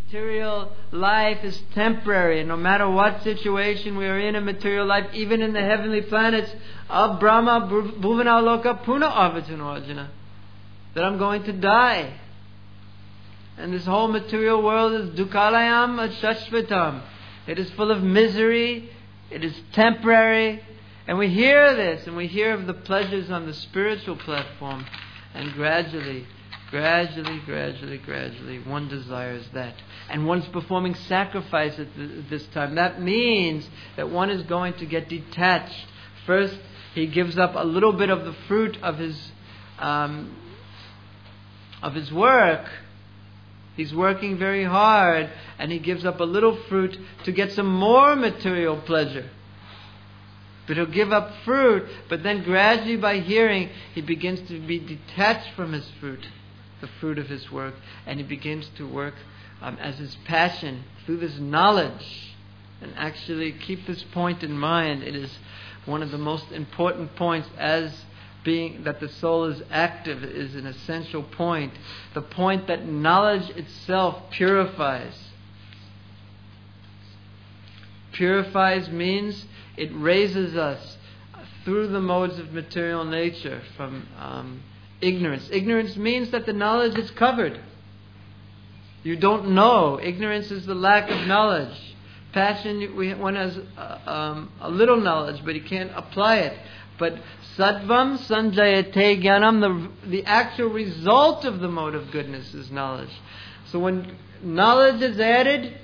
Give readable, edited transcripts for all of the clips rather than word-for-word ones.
material life is temporary. No matter what situation we are in material life, even in the heavenly planets, Brahma Bhuvana Loka Puna Avatano Arjuna, that I'm going to die. And this whole material world is Dukkalayam Shashvatam. It is full of misery. It is temporary. And we hear this, and we hear of the pleasures on the spiritual platform. And gradually, one desires that. And one's performing sacrifice at this time. That means that one is going to get detached. First, he gives up a little bit of the fruit of his work. He's working very hard, and he gives up a little fruit to get some more material pleasure. But he'll give up fruit, but then gradually by hearing, he begins to be detached from his fruit, the fruit of his work, and he begins to work as his passion through this knowledge. And actually keep this point in mind. It is one of the most important points, as being that the soul is active is an essential point. The point that knowledge itself purifies. Purifies means it raises us through the modes of material nature from ignorance. Ignorance means that the knowledge is covered. You don't know. Ignorance is the lack of knowledge. Passion, one has a little knowledge, but he can't apply it. But Sattvam Sanjayate Jnanam, the actual result of the mode of goodness is knowledge. So when knowledge is added,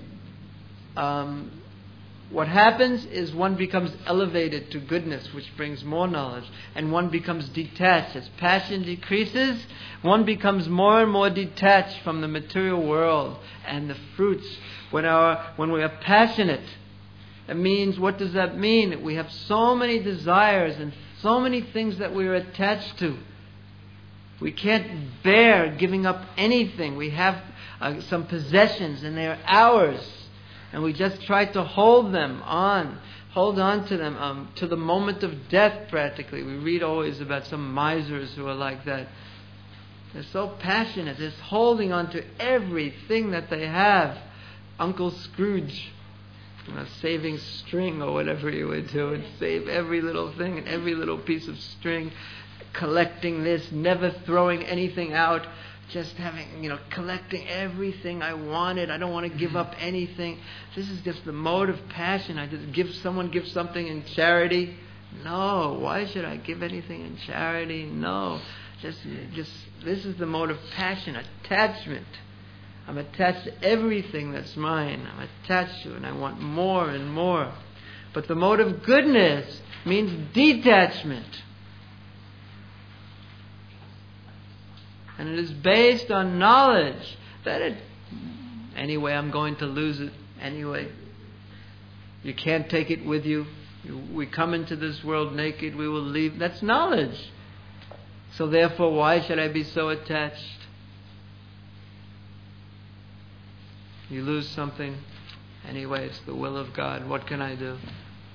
what happens is one becomes elevated to goodness, which brings more knowledge, and one becomes detached. As passion decreases, one becomes more and more detached from the material world and the fruits. When we are passionate, it means, what does that mean? We have so many desires and so many things that we are attached to. We can't bear giving up anything. We have some possessions and they are ours. And we just try to hold on to them to the moment of death practically. We read always about some misers who are like that. They're so passionate, they're holding on to everything that they have. Uncle Scrooge, saving string or whatever he would do, and save every little thing and every little piece of string, collecting this, never throwing anything out. Just having, collecting everything I wanted. I don't want to give up anything. This is just the mode of passion. I just give something in charity. No, why should I give anything in charity? No, just this is the mode of passion, attachment. I'm attached to everything that's mine. I'm attached to it, and I want more and more. But the mode of goodness means detachment. And it is based on knowledge that anyway, I'm going to lose it anyway. You can't take it with you. We come into this world naked, we will leave. That's knowledge. So therefore, why should I be so attached? You lose something, anyway, it's the will of God. What can I do?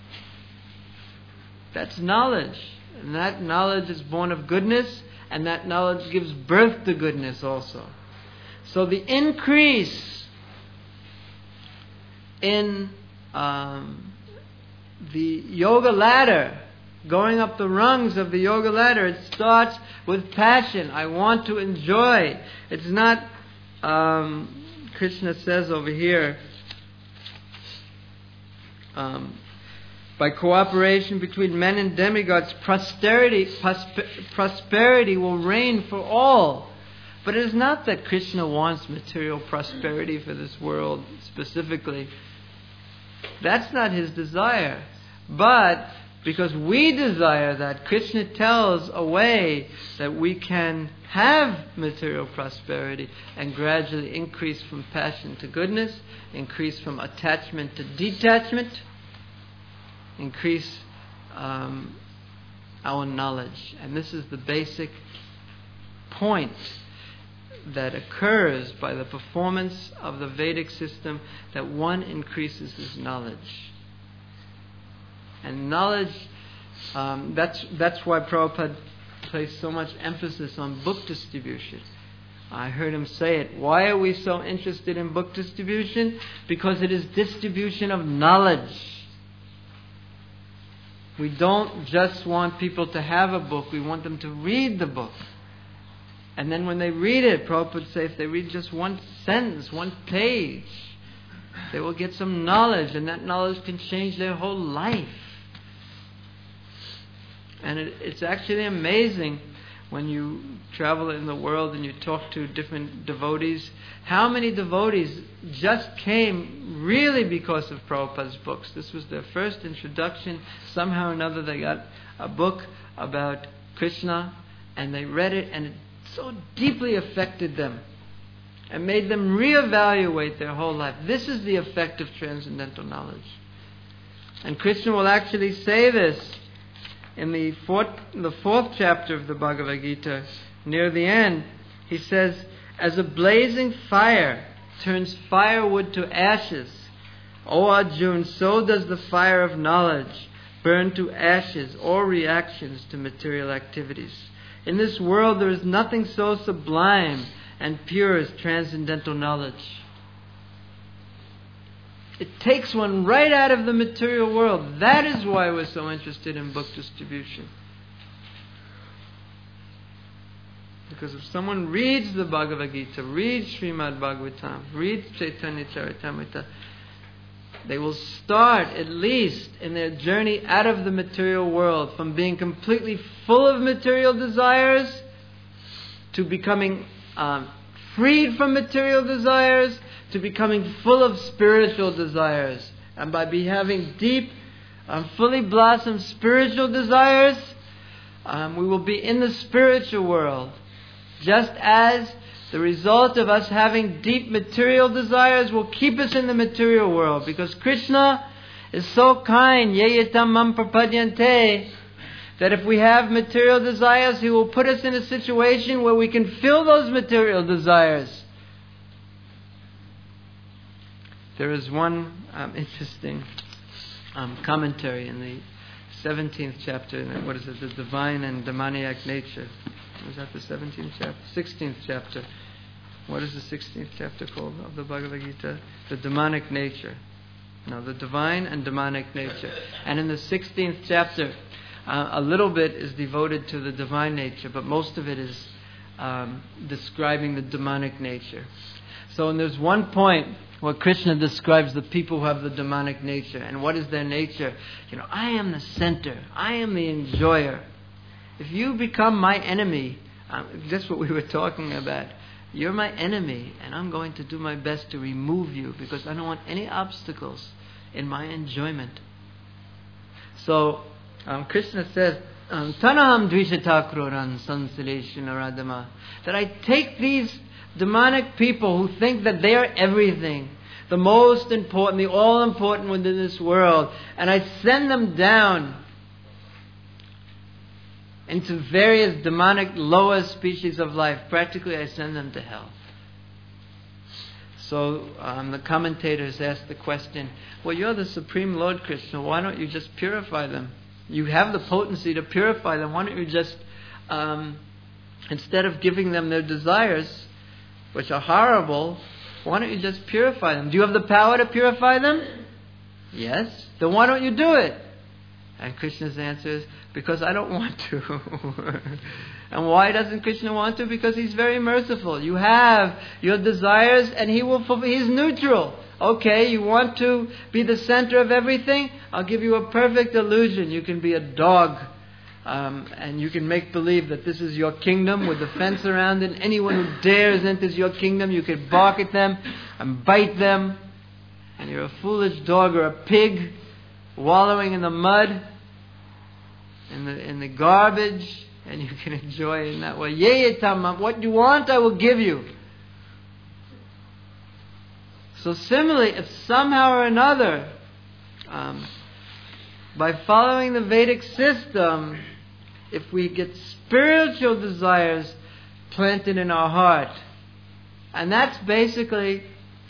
That's knowledge. And that knowledge is born of goodness. And that knowledge gives birth to goodness also. So the increase in the yoga ladder, going up the rungs of the yoga ladder, it starts with passion. I want to enjoy. It's not, Krishna says over here, by cooperation between men and demigods, prosperity will reign for all. But it is not that Krishna wants material prosperity for this world specifically. That's not his desire. But because we desire that, Krishna tells a way that we can have material prosperity and gradually increase from passion to goodness, increase from attachment to detachment, increase our knowledge. And this is the basic point that occurs by the performance of the Vedic system, that one increases his knowledge. And knowledge, that's why Prabhupada placed so much emphasis on book distribution. I heard him say it. Why are we so interested in book distribution? Because it is distribution of knowledge. We don't just want people to have a book, we want them to read the book. And then when they read it, Prabhupada would say, if they read just one sentence, one page, they will get some knowledge, and that knowledge can change their whole life. And it's actually amazing when you travel in the world and you talk to different devotees, how many devotees just came really because of Prabhupada's books. This was their first introduction. Somehow or another they got a book about Krishna and they read it, and it so deeply affected them and made them reevaluate their whole life. This is the effect of transcendental knowledge. And Krishna will actually say this in the fourth chapter of the Bhagavad Gita. Near the end, he says, as a blazing fire turns firewood to ashes, O Arjuna, so does the fire of knowledge burn to ashes all reactions to material activities. In this world there is nothing so sublime and pure as transcendental knowledge. It takes one right out of the material world. That is why we're so interested in book distribution. Because if someone reads the Bhagavad Gita, reads Srimad Bhagavatam, reads Chaitanya Charitamrita, they will start at least in their journey out of the material world from being completely full of material desires to becoming freed from material desires, to becoming full of spiritual desires. And by having deep, fully blossomed spiritual desires, we will be in the spiritual world. Just as the result of us having deep material desires will keep us in the material world. Because Krishna is so kind, yeyetam mam prapadyante, that if we have material desires, He will put us in a situation where we can fill those material desires. There is one interesting commentary in the 17th chapter, what is it, the divine and demoniac nature. Was that the 17th chapter? 16th chapter. What is the 16th chapter called of the Bhagavad Gita? The demonic nature. No, the divine and demonic nature. And in the 16th chapter, a little bit is devoted to the divine nature, but most of it is describing the demonic nature. So there's one point where Krishna describes the people who have the demonic nature. And what is their nature? I am the center. I am the enjoyer. If you become my enemy, that's what we were talking about. You're my enemy, and I'm going to do my best to remove you because I don't want any obstacles in my enjoyment. So Krishna says, Tanaham dvishatakuran sansaleshana radama, that I take these demonic people who think that they are everything, the most important, the all-important within this world, and I send them down into various demonic lower species of life. Practically, I send them to hell. So the commentators ask the question, well, you're the Supreme Lord Krishna, why don't you just purify them? You have the potency to purify them. Why don't you just, instead of giving them their desires, which are horrible, why don't you just purify them? Do you have the power to purify them? Yes. Then why don't you do it? And Krishna's answer is, because I don't want to. And why doesn't Krishna want to? Because He's very merciful. You have your desires and He will fulfill. He's neutral. Okay, you want to be the center of everything? I'll give you a perfect illusion. You can be a dog. And you can make believe that this is your kingdom with a fence around it. Anyone who dares enters your kingdom, you can bark at them and bite them. And you're a foolish dog or a pig wallowing in the mud, in the garbage, and you can enjoy it in that way. What you want, I will give you. So similarly, if somehow or another, by following the Vedic system, if we get spiritual desires planted in our heart, and that's basically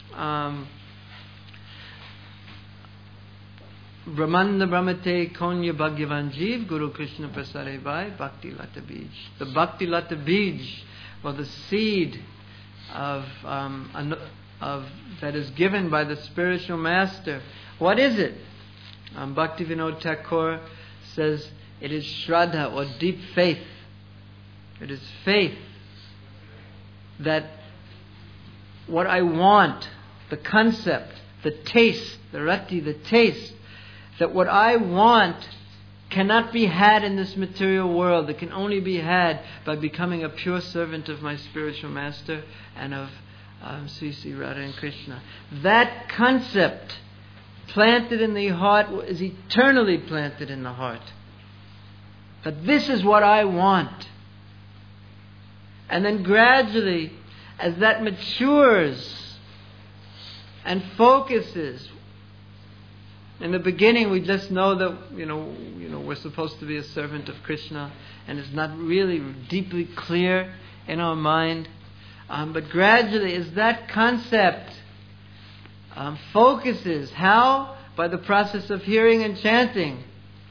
Brahmanda Brahmate Konya Bhagyavan Jeev Guru Krishna Prasare Bhai Bhakti Lata Bij. The Bhakti Lata Bij, or the seed that is given by the spiritual master. What is it? Bhaktivinoda Thakur says it is Shraddha, or deep faith. It is faith that what I want, the concept, the taste, the rati, the taste, that what I want cannot be had in this material world. It can only be had by becoming a pure servant of my spiritual master and of Sri Sri Radha and Krishna. That concept planted in the heart is eternally planted in the heart. That this is what I want. And then gradually, as that matures and focuses, in the beginning we just know that we're supposed to be a servant of Krishna, and it's not really deeply clear in our mind. But gradually, as that concept focuses, how? By the process of hearing and chanting.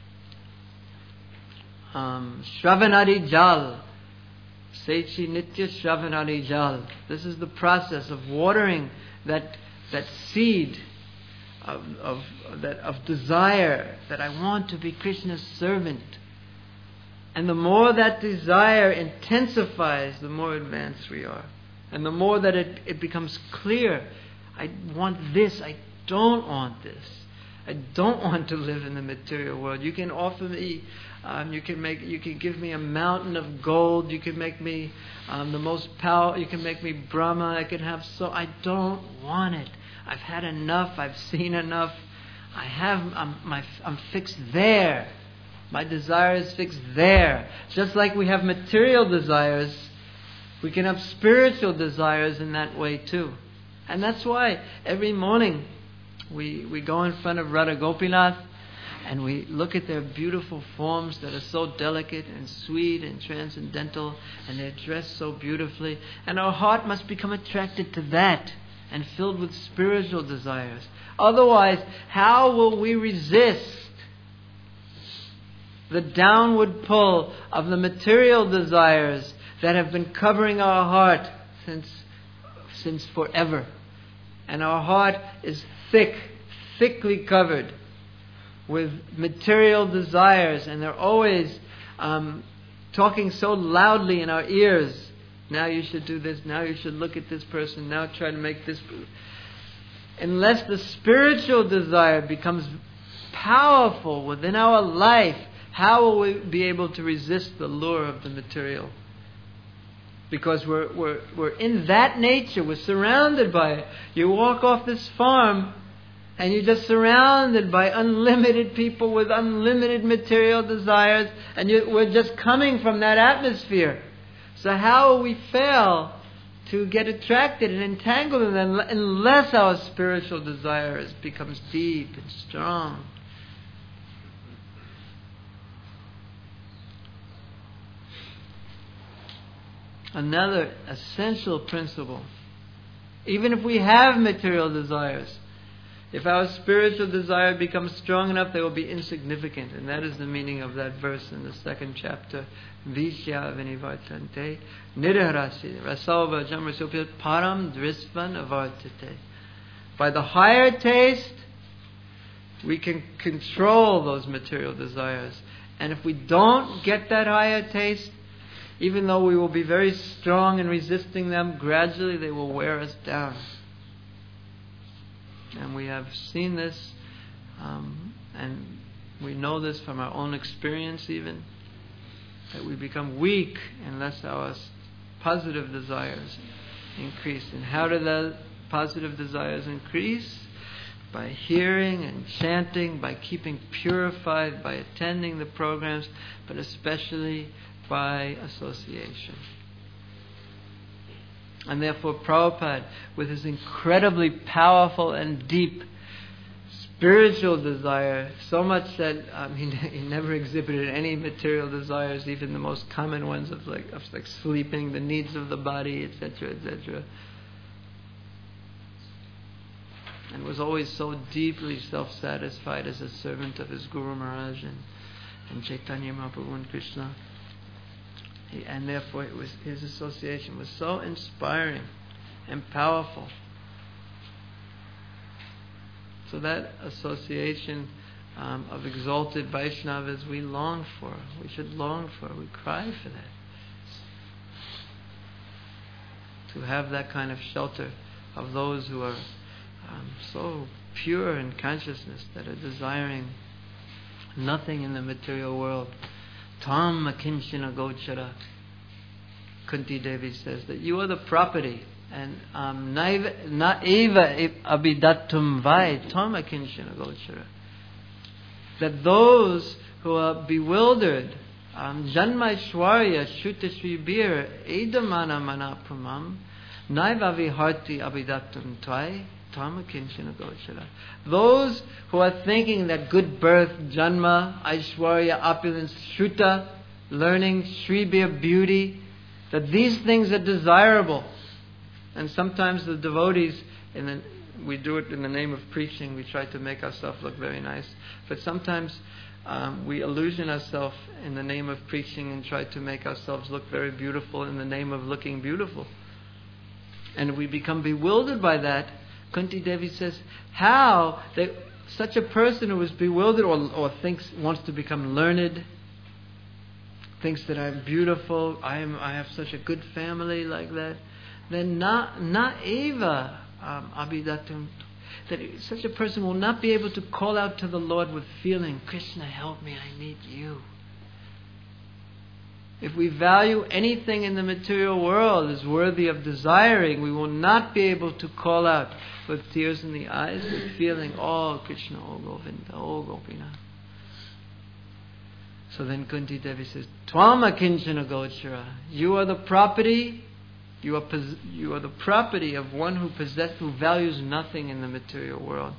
Shravanadi Jal. Sechi Nitya Shravanadi Jal. This is the process of watering that seed of desire, that I want to be Krishna's servant. And the more that desire intensifies, the more advanced we are. And the more that it becomes clear, I want this, I don't want this. I don't want to live in the material world. You can offer me, you can give me a mountain of gold. You can make me the most powerful. You can make me Brahma. I can have I don't want it. I've had enough. I've seen enough. I'm fixed there. My desire is fixed there. Just like we have material desires, we can have spiritual desires in that way too. And that's why every morning we go in front of Radha Gopinath and we look at their beautiful forms that are so delicate and sweet and transcendental, and they're dressed so beautifully. And our heart must become attracted to that and filled with spiritual desires. Otherwise, how will we resist the downward pull of the material desires that have been covering our heart since forever? And our heart is thickly covered with material desires, and they're always talking so loudly in our ears. Now you should do this, now you should look at this person, now try to make this. Unless the spiritual desire becomes powerful within our life, how will we be able to resist the lure of the material? Because we're in that nature, we're surrounded by it. You walk off this farm and you're just surrounded by unlimited people with unlimited material desires, and we're just coming from that atmosphere. So how will we fail to get attracted and entangled in them unless our spiritual desire becomes deep and strong? Another essential principle. Even if we have material desires, if our spiritual desire becomes strong enough, they will be insignificant. And that is the meaning of that verse in the second chapter. Vishya vinivartante nirharasi rasava jamrasopyat param drisvan avartate. By the higher taste, we can control those material desires. And if we don't get that higher taste, even though we will be very strong in resisting them, gradually they will wear us down. And we have seen this, and we know this from our own experience even, that we become weak unless our positive desires increase. And how do the positive desires increase? By hearing and chanting, by keeping purified, by attending the programs, but especially by association. And therefore Prabhupada, with his incredibly powerful and deep spiritual desire, so much that he never exhibited any material desires, even the most common ones of like sleeping, the needs of the body, etc., etc. And was always so deeply self-satisfied as a servant of his Guru Maharaj and Chaitanya Mahaprabhu and Krishna. And therefore his association was so inspiring. and powerful. So that association of exalted Vaishnavas we long for. We should long for. We cry for that. To have that kind of shelter of those who are so pure in consciousness, that are desiring nothing in the material world. Tam akinchana gochara. Kunti Devi says that you are the property, and na eva abidatum vai tam akinchana gochara. That those who are bewildered, janmaishwarya shutashvibir edamana manapramam naiva viharti abidatum tvai tam akinchana gochara. Those who are thinking that good birth, janma, aishwarya, opulence, shruta, learning, shribir, beauty, that these things are desirable. And sometimes the devotees, we do it in the name of preaching, we try to make ourselves look very nice. But sometimes we illusion ourselves in the name of preaching and try to make ourselves look very beautiful in the name of looking beautiful. And we become bewildered by that. Kunti Devi says, how such a person who is bewildered or wants to become learned, thinks that I'm beautiful, I have such a good family like that, then na eva abidatum, that such a person will not be able to call out to the Lord with feeling, Krishna, help me, I need you. If we value anything in the material world as worthy of desiring, we will not be able to call out with tears in the eyes, with feeling, oh Krishna, oh Govinda, oh Gopinath. So then Kunti Devi says, Twama kinchana gochara. You are the property. You are the property of one who values nothing in the material world.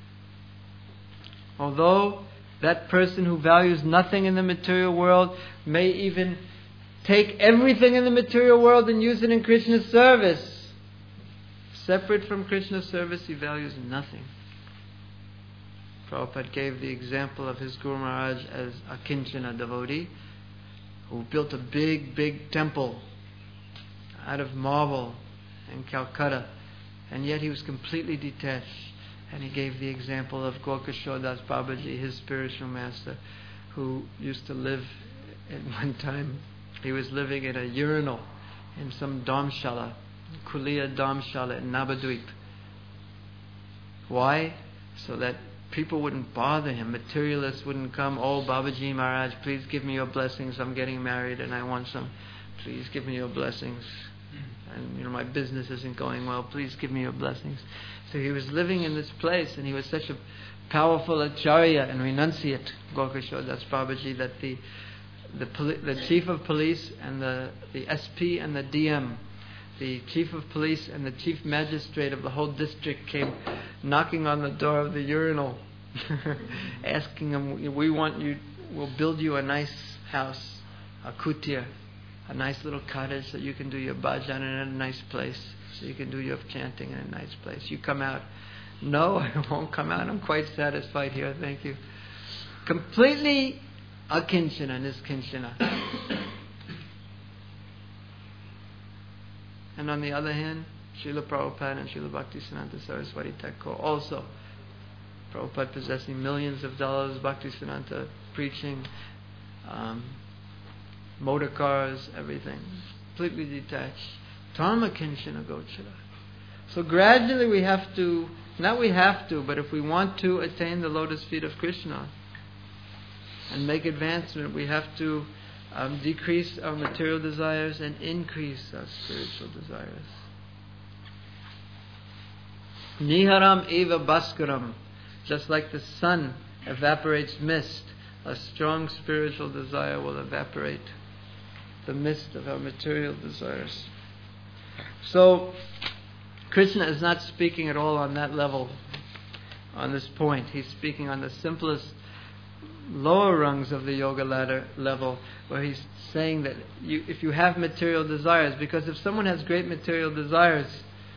Although that person who values nothing in the material world may even take everything in the material world and use it in Krishna's service. Separate from Krishna's service, he values nothing. Prabhupada gave the example of his Guru Maharaj as a Kinchana devotee who built a big, big temple out of marble in Calcutta, and yet he was completely detached. And he gave the example of Gorkishore Das Babaji, his spiritual master, who used to live at one time. He was living in a urinal in some dhamshala, Kuliya dhamshala in Navadvip. Why? So that people wouldn't bother him. Materialists wouldn't come. Oh, Babaji Maharaj, please give me your blessings. I'm getting married and I want some. Please give me your blessings. And my business isn't going well. Please give me your blessings. So he was living in this place, and he was such a powerful acharya and renunciate, Gorkishore Das Babaji, that the chief of police and the SP and the DM, the chief of police and the chief magistrate of the whole district came knocking on the door of the urinal, asking him, we'll build you a nice house, a kutir, a nice little cottage so you can do your bhajan in a nice place, so you can do your chanting in a nice place. You come out. No, I won't come out. I'm quite satisfied here, thank you. Completely akinchana, niskinchana. And on the other hand, Srila Prabhupada and Srila Bhaktisiddhanta Saraswati Thakur also. Prabhupada possessing millions of dollars, Bhaktisiddhanta preaching, motor cars, everything. Completely detached. Dharma kinchana gochara. So gradually but if we want to attain the lotus feet of Krishna and make advancement, we have to decrease our material desires and increase our spiritual desires. Niharam eva bhaskaram. Just like the sun evaporates mist, a strong spiritual desire will evaporate the mist of our material desires. So, Krishna is not speaking at all on that level, on this point. He's speaking on the simplest, lower rungs of the yoga ladder level, where he's saying that if you have material desires, because if someone has great material desires,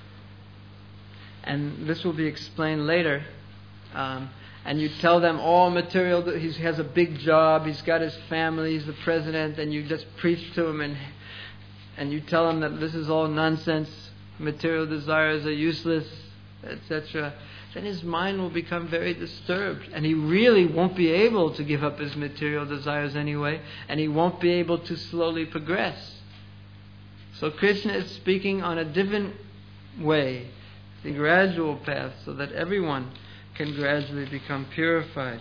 and this will be explained later, and you tell them all material, he has a big job, he's got his family, he's the president, and you just preach to him and you tell him that this is all nonsense, material desires are useless, etc., then his mind will become very disturbed, and he really won't be able to give up his material desires anyway, and he won't be able to slowly progress. So Krishna is speaking on a different way, the gradual path, so that everyone can gradually become purified.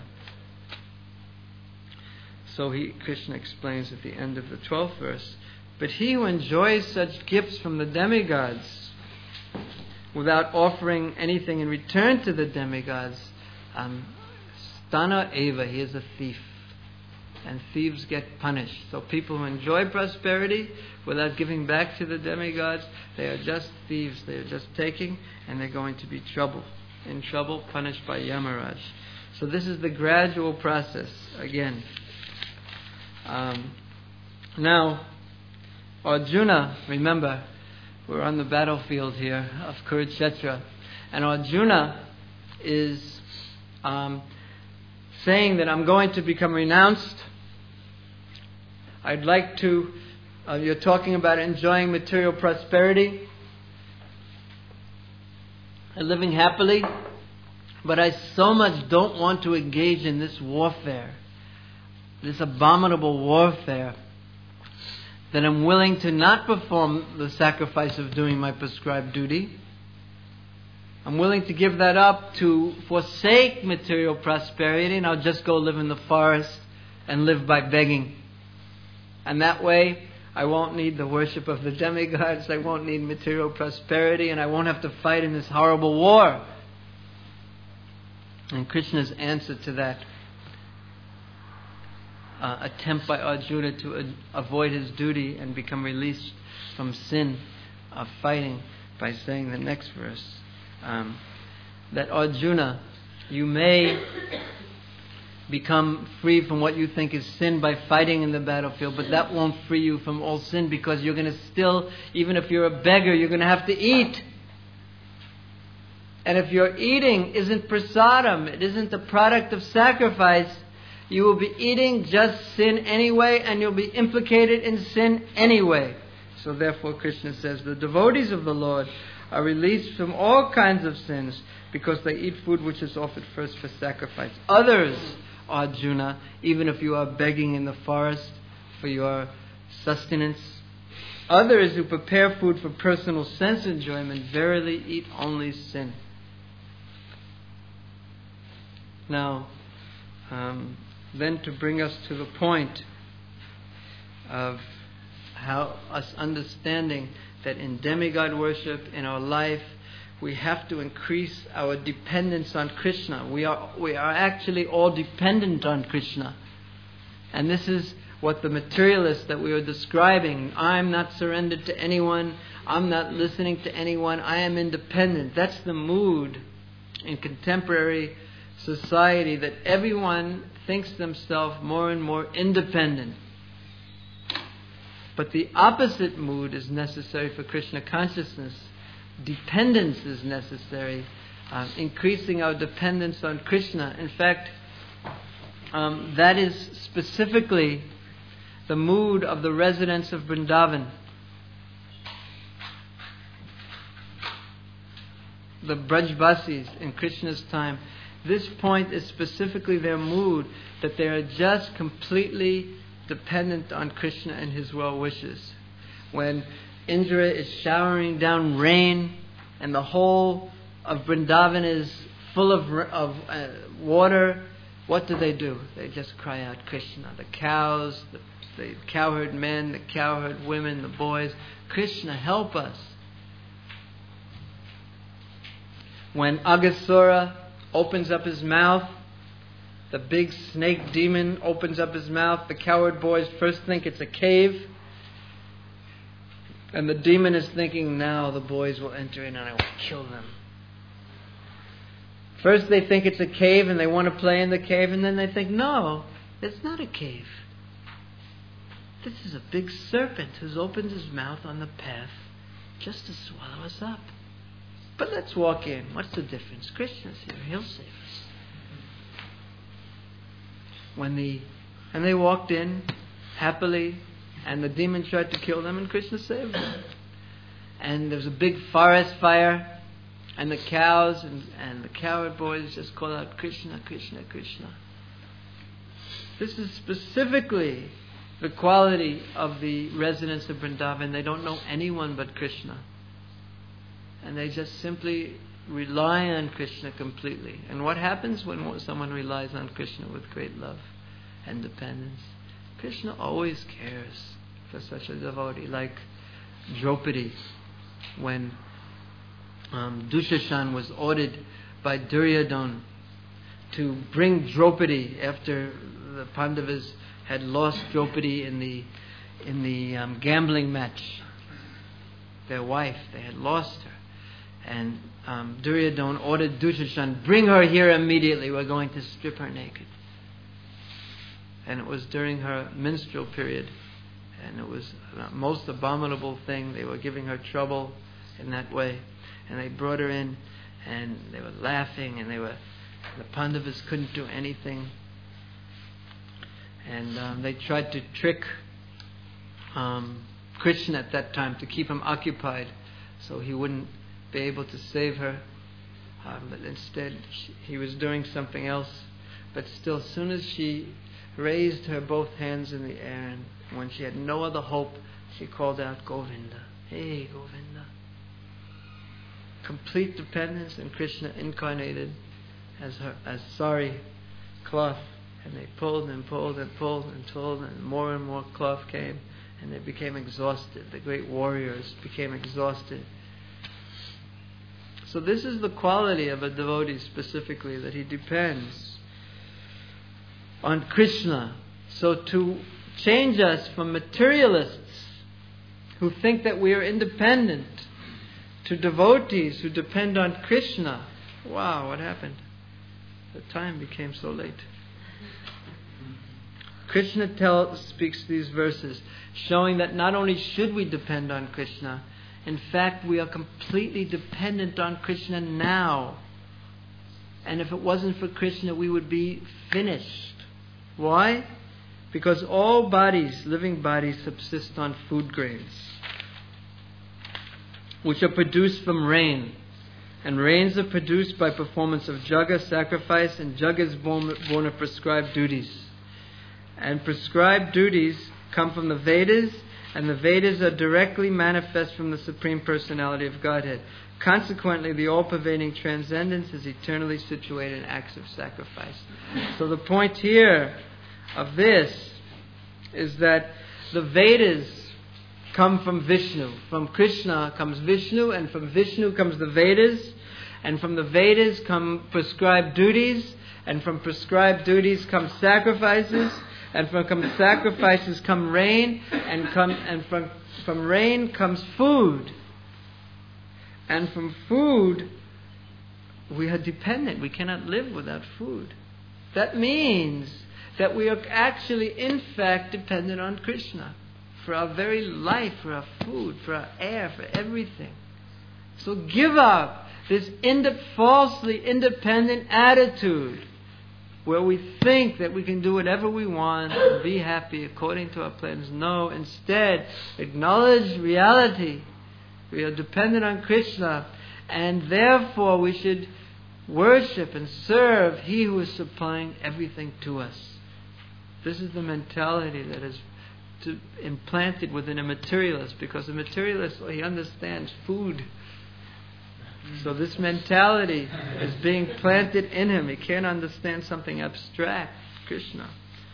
So Krishna explains at the end of the 12th verse, but he who enjoys such gifts from the demigods without offering anything in return to the demigods, stana eva, he is a thief. And thieves get punished. So people who enjoy prosperity without giving back to the demigods, they are just thieves. They are just taking, and they're going to be in trouble, punished by Yamaraj. So this is the gradual process again. Now, Arjuna, remember, we're on the battlefield here of Kurukshetra, and Arjuna is saying that I'm going to become renounced. I'd like to, you're talking about enjoying material prosperity and living happily, but I so much don't want to engage in this warfare, this abominable warfare, that I'm willing to not perform the sacrifice of doing my prescribed duty. I'm willing to give that up to forsake material prosperity, and I'll just go live in the forest and live by begging. And that way, I won't need the worship of the demigods, I won't need material prosperity, and I won't have to fight in this horrible war. And Krishna's answer to that attempt by Arjuna to avoid his duty and become released from sin of fighting by saying the next verse, that Arjuna, you may become free from what you think is sin by fighting in the battlefield, but that won't free you from all sin, because you're going to still, even if you're a beggar, you're going to have to eat. And if your eating isn't prasadam, it isn't the product of sacrifice, you will be eating just sin anyway, and you'll be implicated in sin anyway. So therefore Krishna says, the devotees of the Lord are released from all kinds of sins because they eat food which is offered first for sacrifice. Others, Arjuna, even if you are begging in the forest for your sustenance, others who prepare food for personal sense enjoyment verily eat only sin. Now, then to bring us to the point of how us understanding that in demigod worship, in our life, we have to increase our dependence on Krishna. We are actually all dependent on Krishna. And this is what the materialist that we were describing. I'm not surrendered to anyone. I'm not listening to anyone. I am independent. That's the mood in contemporary society, that everyone thinks themselves more and more independent. But the opposite mood is necessary for Krishna consciousness. Dependence is necessary, increasing our dependence on Krishna. In fact, that is specifically the mood of the residents of Vrindavan. The Brajvasis in Krishna's time. This point is specifically their mood, that they are just completely dependent on Krishna and His well wishes. When Indra is showering down rain and the whole of Vrindavan is full of water, what do? They just cry out Krishna. The cows, the cowherd men, the cowherd women, the boys, Krishna, help us. When Aghasura opens up his mouth, the big snake demon opens up his mouth, the cowherd boys first think it's a cave, and the demon is thinking, now the boys will enter in and I will kill them. First they think it's a cave and they want to play in the cave, and then they think, no, it's not a cave. This is a big serpent who's opened his mouth on the path just to swallow us up. But let's walk in. What's the difference? Krishna's here. He'll save us. And they walked in happily, and the demon tried to kill them, and Krishna saved them. and there was a big forest fire, and the cows and the cowherd boys just called out, Krishna, Krishna, Krishna. This is specifically the quality of the residents of Vrindavan. They don't know anyone but Krishna. And they just simply rely on Krishna completely. And what happens when someone relies on Krishna with great love and dependence? Krishna always cares for such a devotee, like Draupadi, when Dushashan was ordered by Duryodhana to bring Draupadi after the Pandavas had lost Draupadi in the gambling match. Their wife, they had lost her. And Duryodhana ordered Dushashan, bring her here immediately, we're going to strip her naked. And it was during her menstrual period, and it was the most abominable thing. They were giving her trouble in that way. And they brought her in, and they were laughing, and the Pandavas couldn't do anything. And they tried to trick Krishna at that time to keep him occupied so he wouldn't be able to save her. But instead, he was doing something else. But still, as soon as she raised her both hands in the air, and when she had no other hope, she called out, Govinda, hey Govinda. Complete dependence, and Krishna incarnated as sari cloth. And they pulled and pulled and pulled and pulled, and more cloth came, and they became exhausted. The great warriors became exhausted. So this is the quality of a devotee specifically, that he depends on Krishna. So to change us from materialists who think that we are independent to devotees who depend on Krishna, wow, what happened? The time became so late. Krishna speaks these verses, showing that not only should we depend on Krishna, in fact, we are completely dependent on Krishna now. And if it wasn't for Krishna, we would be finished. Why? Because all bodies, living bodies, subsist on food grains, which are produced from rain. And rains are produced by performance of jaga, sacrifice, and jaga is born of prescribed duties. And prescribed duties come from the Vedas, and the Vedas are directly manifest from the Supreme Personality of Godhead. Consequently, the all-pervading transcendence is eternally situated in acts of sacrifice. So the point here of this is that the Vedas come from Vishnu. From Krishna comes Vishnu, and from Vishnu comes the Vedas, and from the Vedas come prescribed duties, and from prescribed duties come sacrifices, and from sacrifices come rain, and from rain comes food. And from food, we are dependent. We cannot live without food. That means that we are actually, in fact, dependent on Krishna for our very life, for our food, for our air, for everything. So give up this falsely independent attitude where we think that we can do whatever we want and be happy according to our plans. No, instead, acknowledge reality. We are dependent on Krishna, and therefore we should worship and serve He who is supplying everything to us. This is the mentality that is implanted within a materialist, because a materialist, he understands food. So this mentality is being planted in him. He can't understand something abstract, Krishna.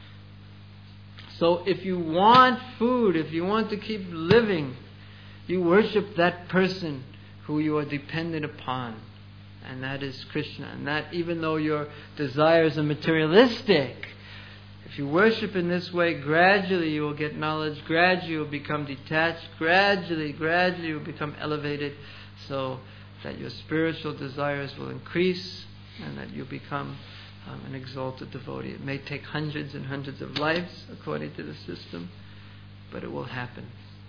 So if you want food, if you want to keep living, you worship that person who you are dependent upon. And that is Krishna. And that, even though your desires are materialistic, if you worship in this way, gradually you will get knowledge, gradually you will become detached, gradually you will become elevated, so that your spiritual desires will increase and that you become an exalted devotee. It may take hundreds and hundreds of lives according to the system, but it will happen.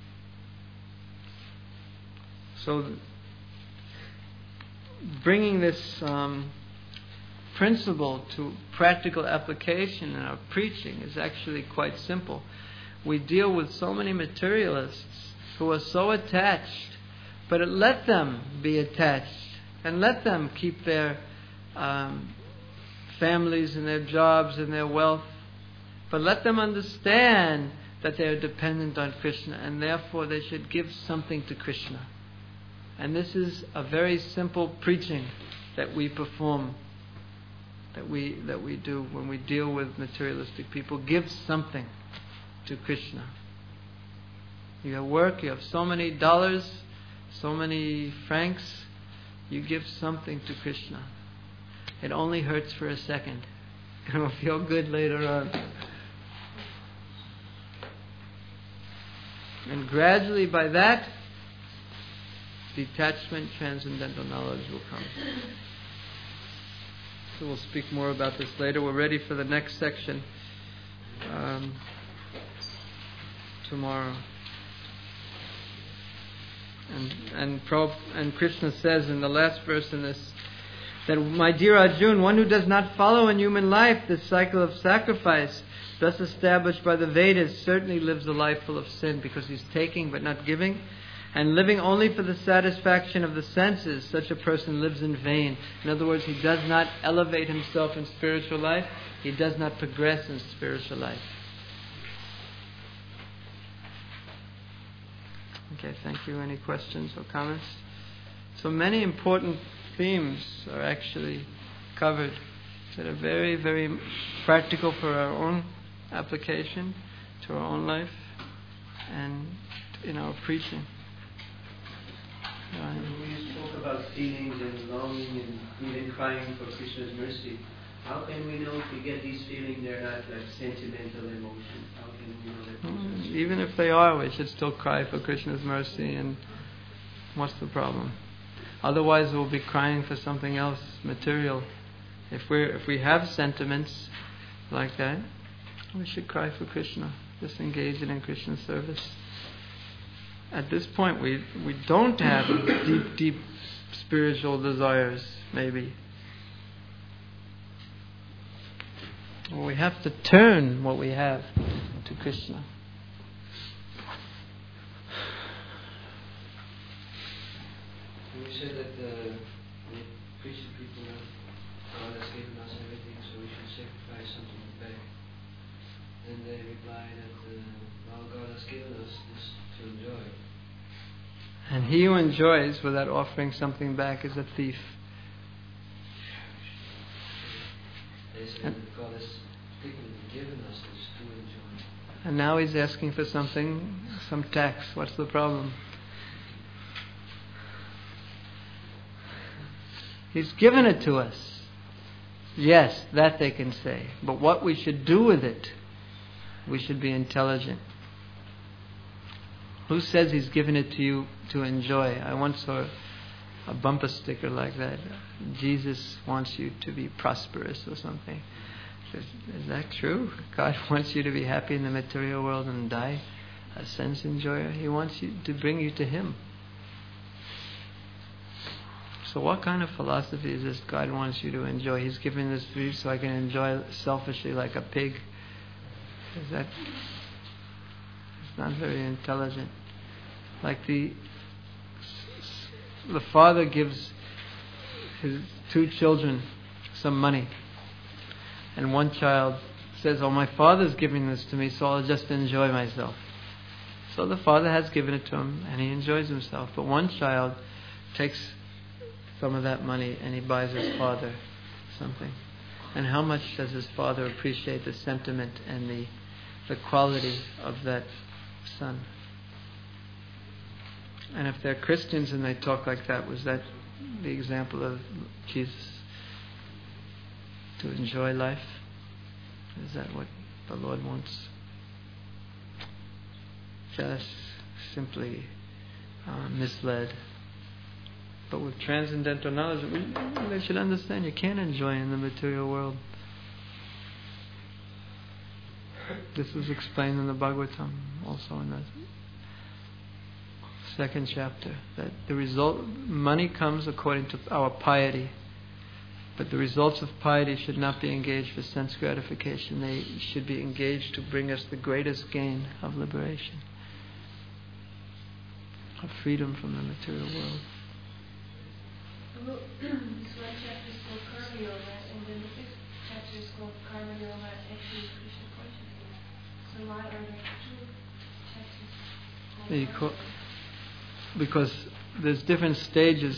So bringing this principle to practical application in our preaching is actually quite simple. We deal with so many materialists who are so attached But let them be attached, and let them keep their families and their jobs and their wealth. But let them understand that they are dependent on Krishna, and therefore they should give something to Krishna. And this is a very simple preaching that we perform, that we do when we deal with materialistic people. Give something to Krishna. You have work, you have so many dollars, so many francs, you give something to Krishna. It only hurts for a second. It will feel good later on. And gradually by that, detachment, transcendental knowledge will come. So we'll speak more about this later. We're ready for the next section tomorrow. And Krishna says in the last verse in this, that, my dear Arjun, one who does not follow in human life this cycle of sacrifice, thus established by the Vedas, certainly lives a life full of sin, because he's taking but not giving, and living only for the satisfaction of the senses. Such a person lives in vain. In other words, he does not elevate himself in spiritual life. He does not progress in spiritual life. Okay, thank you. Any questions or comments? So many important themes are actually covered that are very, very practical for our own application to our own life and in our preaching. When you talk about feelings and longing and even crying for Krishna's mercy, how can we know if we get these feelings they're not like sentimental emotions? How can we know that? Even if they are, we should still cry for Krishna's mercy, and what's the problem? Otherwise we'll be crying for something else, material. If we have sentiments like that, we should cry for Krishna, just engage in Krishna's service. At this point we don't have deep spiritual desires, maybe. Well, we have to turn what we have to Krishna. You said that we preach to people that God has given us everything, so we should sacrifice something back. Then they reply that well, God has given us this to enjoy. And he who enjoys without offering something back is a thief. They say that God has given us this to enjoy. And now he's asking for something, some tax. What's the problem? He's given it to us. Yes, that they can say. But what we should do with it, we should be intelligent. Who says he's given it to you to enjoy? I once saw a bumper sticker like that. Jesus wants you to be prosperous or something. Is that true? God wants you to be happy in the material world and die a sense enjoyer. He wants you to bring you to Him. So what kind of philosophy is this? God wants you to enjoy. He's giving this to you so I can enjoy selfishly like a pig. Is that? It's not very intelligent. Like the father gives his two children some money, and one child says, "Oh, my father's giving this to me, so I'll just enjoy myself." So the father has given it to him, and he enjoys himself. But one child takes some of that money and he buys his father something. And how much does his father appreciate the sentiment and the quality of that son? And if they're Christians and they talk like that, was that the example of Jesus? To enjoy life? Is that what the Lord wants? Just simply misled. But with transcendental knowledge, they should understand you can't enjoy in the material world. This is explained in the Bhagavatam, also in the second chapter, that the result, money comes according to our piety, but the results of piety should not be engaged for sense gratification. They should be engaged to bring us the greatest gain of liberation. of freedom from the material world. Well, this one chapter is called Karma Yoga, and then the fifth chapter is called Karma Yoga Actually Krishna Consciousness. So why are there two chapters called Because there's different stages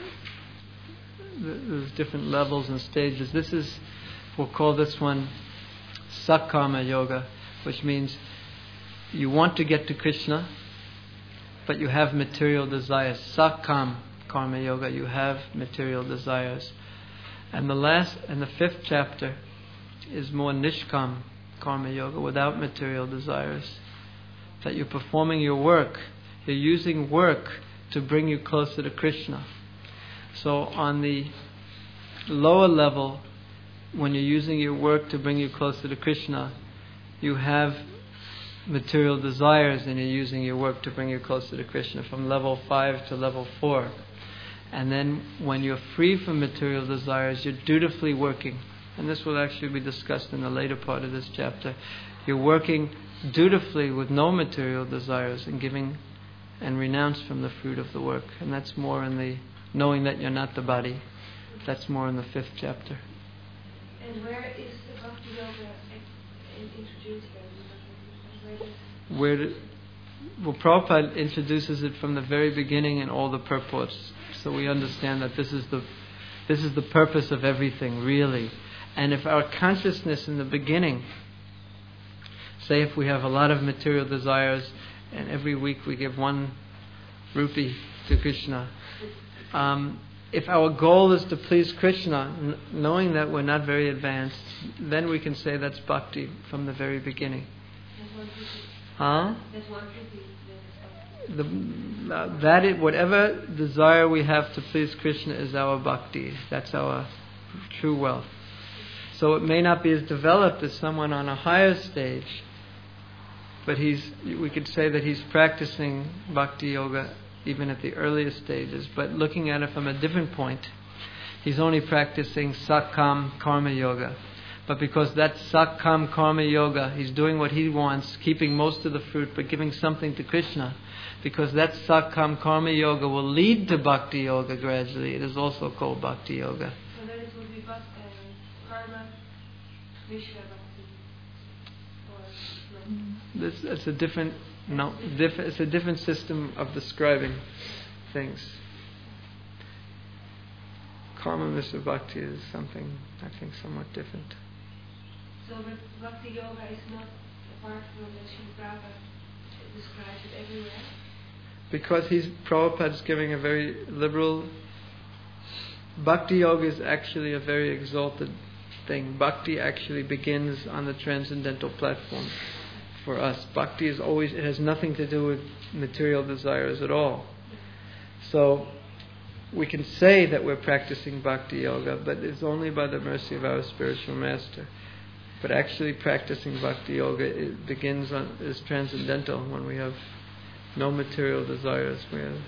there's different levels and stages. We'll call this one Sakkama Yoga, which means you want to get to Krishna, but you have material desires. Sakkam Karma Yoga, you have material desires. And the fifth chapter is more Nishkam Karma Yoga, without material desires. That you're performing your work, you're using work to bring you closer to Krishna. So on the lower level, when you're using your work to bring you closer to Krishna, you have material desires and you're using your work to bring you closer to Krishna, from level 5 to level 4. And then when you're free from material desires, you're dutifully working. And this will actually be discussed in the later part of this chapter. You're working dutifully with no material desires and giving and renounce from the fruit of the work. And that's more in the knowing that you're not the body. That's more in the fifth chapter. And where is the Bhakti Yoga introduced then? Prabhupada introduces it from the very beginning in all the purports. So we understand that this is the purpose of everything, really. And if our consciousness in the beginning, say if we have a lot of material desires and every week we give 1 rupee to Krishna, if our goal is to please Krishna, knowing that we're not very advanced, then we can say that's bhakti from the very beginning. Whatever desire we have to please Krishna is our bhakti. That's our true wealth. So it may not be as developed as someone on a higher stage, but we could say that he's practicing bhakti yoga even at the earliest stages. But looking at it from a different point, he's only practicing Sakkam Karma Yoga. But because that's Sakkam Karma Yoga, he's doing what he wants, keeping most of the fruit, but giving something to Krishna. Because that Sakkam Karma Yoga will lead to Bhakti Yoga gradually. It is also called Bhakti Yoga. So then it would be Karma, Mishra Bhakti. It's a different system of describing things. Karma Mishra Bhakti is something, I think, somewhat different. So Bhakti Yoga is not apart from that Srila Prabhupada describes it everywhere? Because Prabhupada's giving a very liberal... Bhakti Yoga is actually a very exalted thing. Bhakti actually begins on the transcendental platform for us. Bhakti it has nothing to do with material desires at all. So we can say that we're practicing Bhakti Yoga, but it's only by the mercy of our spiritual master. But actually practicing Bhakti Yoga, it begins is transcendental when we have no material desires. We have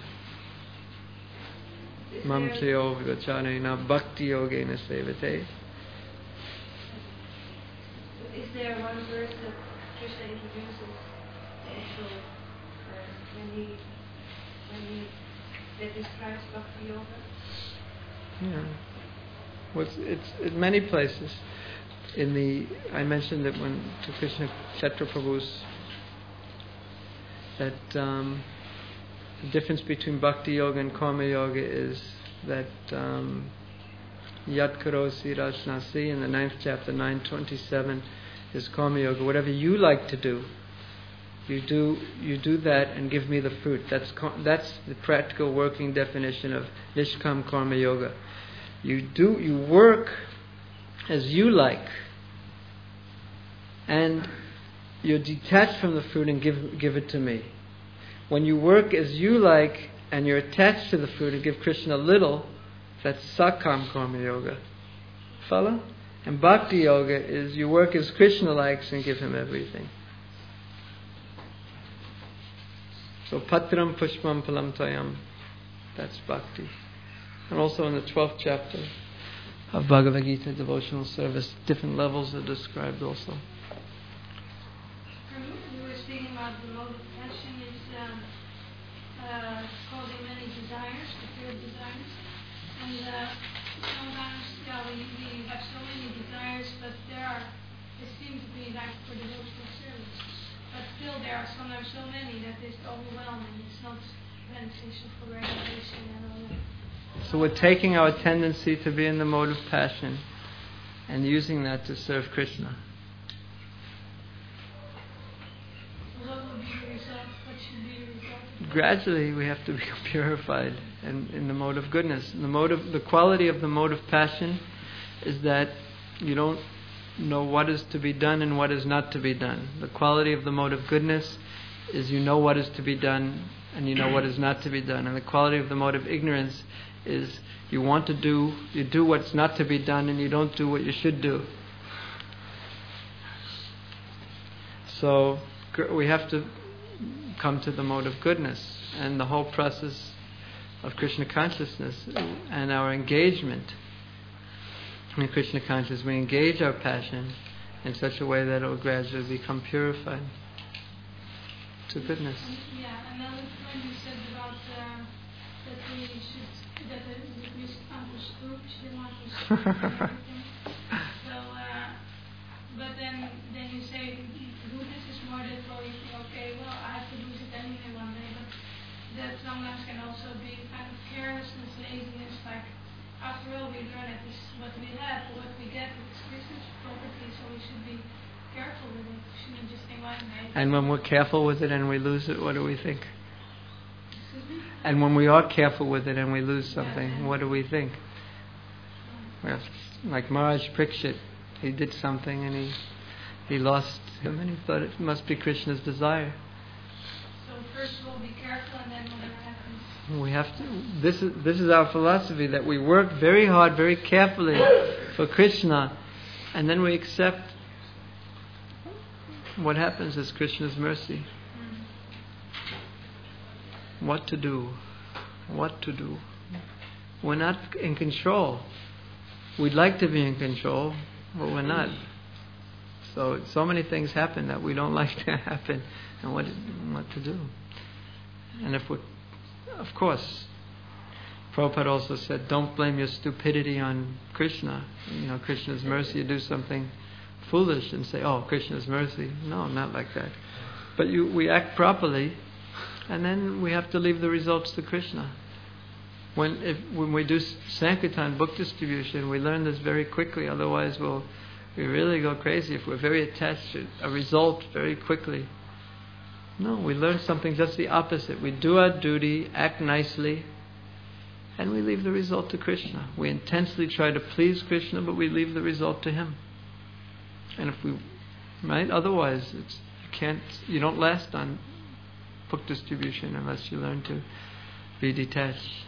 Mam Chayo Vigachanena Bhakti Yogena Sevate. Is there one verse that Krishna introduces the actual that describes Bhakti Yoga? Yeah. Well, it's in many places. I mentioned that when to Krishna Kshetra Prabhu's that the difference between Bhakti Yoga and Karma Yoga is that Yat Karosi Rajnasi in the 9th chapter 927 is Karma Yoga. Whatever you like to do, you do that and give me the fruit. That's the practical working definition of Nishkam Karma Yoga. You work as you like, and you're detached from the fruit and give it to me. When you work as you like and you're attached to the fruit and give Krishna little, that's Sakkam Karma Yoga. Follow? And Bhakti Yoga is you work as Krishna likes and give him everything. So Patram Pushpam Palam Tayam, that's Bhakti. And also in the 12th chapter of Bhagavad Gita devotional service, different levels are described also. You were speaking about the mode of passion is are so many that it's overwhelming. It's not beneficial for regulation and all that. So we're taking our tendency to be in the mode of passion and using that to serve Krishna. What will be the result? What should be the result? Gradually we have to become purified and in the mode of goodness. The quality of the mode of passion is that you don't know what is to be done and what is not to be done. The quality of the mode of goodness is you know what is to be done and you know what is not to be done. And the quality of the mode of ignorance is you do what's not to be done and you don't do what you should do. So we have to come to the mode of goodness, and the whole process of Krishna consciousness and our engagement in Krishna consciousness, we engage our passion in such a way that it will gradually become purified to goodness. Yeah, another point you said about that we should understood everything. So, but then you say goodness is more that you think, okay, well, I have to lose it anyway one day, but that sometimes can also be kind of carelessness, laziness, like after all we learn that this is what we have, what we get with Krishna's property, so we should be careful with it. We shouldn't just think, well, and when we're careful with it and we lose it, what do we think? Excuse me? And when we are careful with it and we lose something, what do we think? Well, like Maharaj Parikshit, he did something and he lost him and he thought it must be Krishna's desire. So first of all, be careful, and then whatever happens. We have to. This is our philosophy, that we work very hard, very carefully for Krishna, and then we accept what happens as Krishna's mercy. What to do? We're not in control. We'd like to be in control, but we're not. So many things happen that we don't like to happen, and what to do. And of course, Prabhupada also said, don't blame your stupidity on Krishna. Krishna's mercy, you do something foolish and say, oh, Krishna's mercy. No, not like that. But we act properly, and then we have to leave the results to Krishna. When we do Sankirtan, book distribution, we learn this very quickly, otherwise we really go crazy if we're very attached to a result very quickly. No, we learn something just the opposite. We do our duty, act nicely, and we leave the result to Krishna. We intensely try to please Krishna, but we leave the result to Him. And otherwise you don't last on book distribution unless you learn to be detached.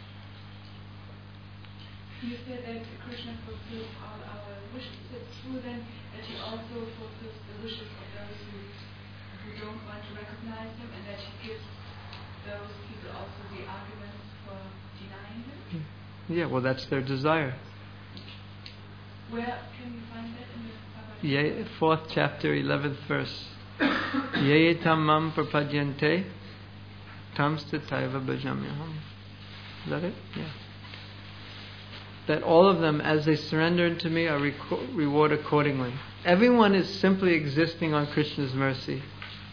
You said that Krishna fulfills all our wishes. It's true then that He also fulfills the wishes of those who don't want to recognize Him, and that He gives those people also the arguments for denying Him? Yeah, well, that's their desire. Where can you find that in the Bhagavad Gita? 4th chapter, 11th verse. Ye tamam prapadyante tam stitaiva bhajamyaham. Is that it? Yeah. That all of them, as they surrender unto me, are reward accordingly. Everyone is simply existing on Krishna's mercy.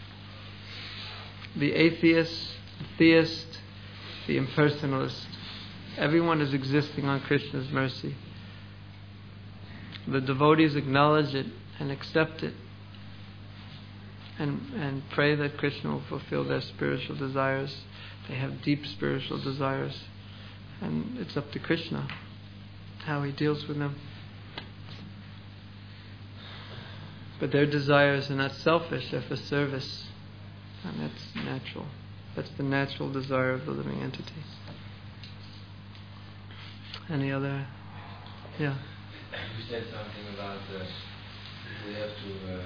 The atheist, the theist, the impersonalist. Everyone is existing on Krishna's mercy. The devotees acknowledge it and accept it and pray that Krishna will fulfill their spiritual desires. They have deep spiritual desires, and it's up to Krishna how He deals with them. But their desires are not selfish, they're for service, and that's natural. That's the natural desire of the living entity. Any other? Yeah. You said something about we have to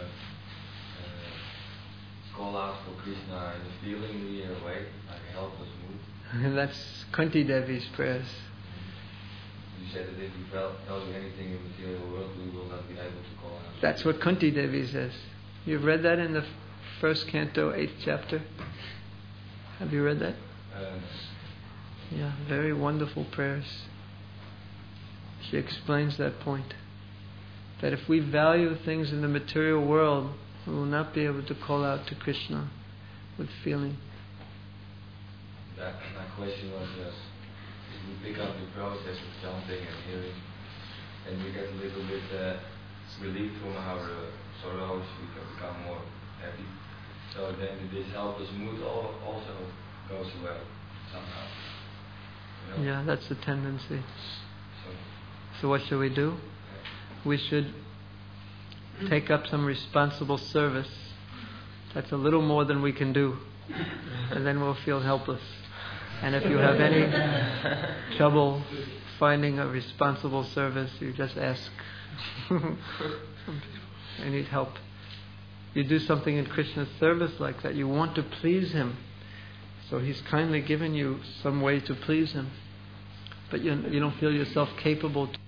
call out for Krishna in a feelingly way, like a helpless mood. That's Kunti Devi's prayers. You said that if we value anything in the material world, we will not be able to call out. That's what Kunti Devi says. You've read that in the 1st canto, 8th chapter? Have you read that? Yeah, very wonderful prayers. She explains that point. That if we value things in the material world, we will not be able to call out to Krishna. with feeling. My question was just, if we pick up the process of chanting and hearing, and we get a little bit relief from our sorrows, we can become more happy. So then this helpless mood also goes away somehow. You know? Yeah, that's the tendency. So what should we do? We should take up some responsible service. That's a little more than we can do. And then we'll feel helpless. And if you have any trouble finding a responsible service, you just ask. I need help. You do something in Krishna's service like that. You want to please Him. So He's kindly given you some way to please Him. But you don't feel yourself capable to